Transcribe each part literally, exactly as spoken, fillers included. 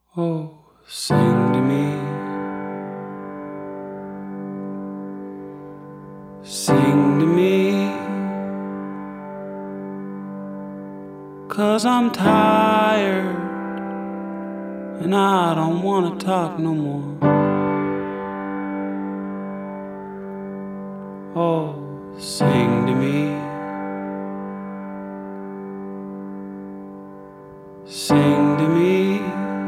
Oh, sing to me, sing to me, 'cause I'm tired and I don't wanna talk no more. Oh, sing to me, sing to me,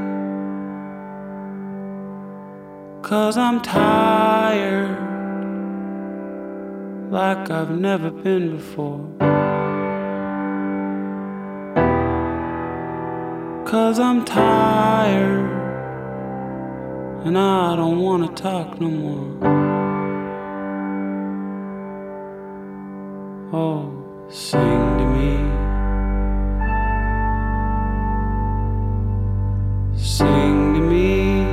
'cause I'm tired like I've never been before. 'Cause I'm tired and I don't wanna talk no more. Oh, sing to me, sing to me,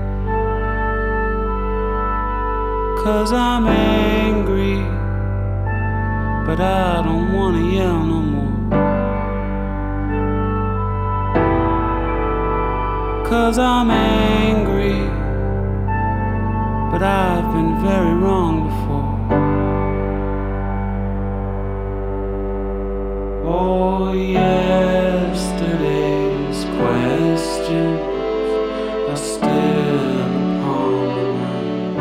'cause I'm angry, but I don't wanna yell no more. 'Cause I'm angry, but I've been very wrong before. Oh, yesterday's questions are still upon my mind.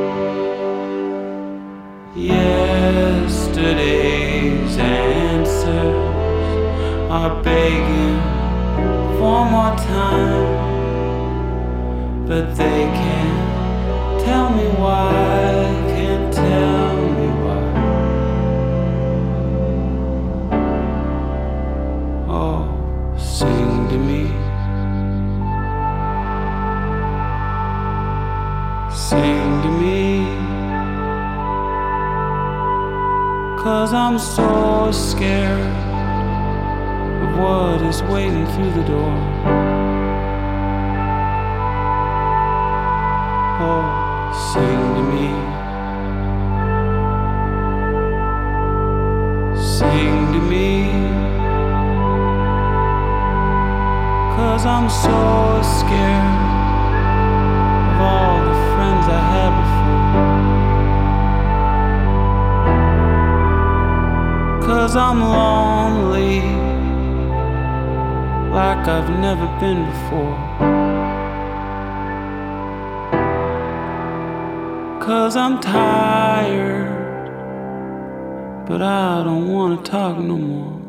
Yesterday's answers are begging for more time, but they can't tell me why, can't tell me why. Oh, sing to me, sing to me, 'cause I'm so scared of what is waiting through the door. Oh, sing to me, sing to me, 'cause I'm so scared of all the friends I had before. 'Cause I'm lonely like I've never been before. 'Cause I'm tired, but I don't wanna talk no more.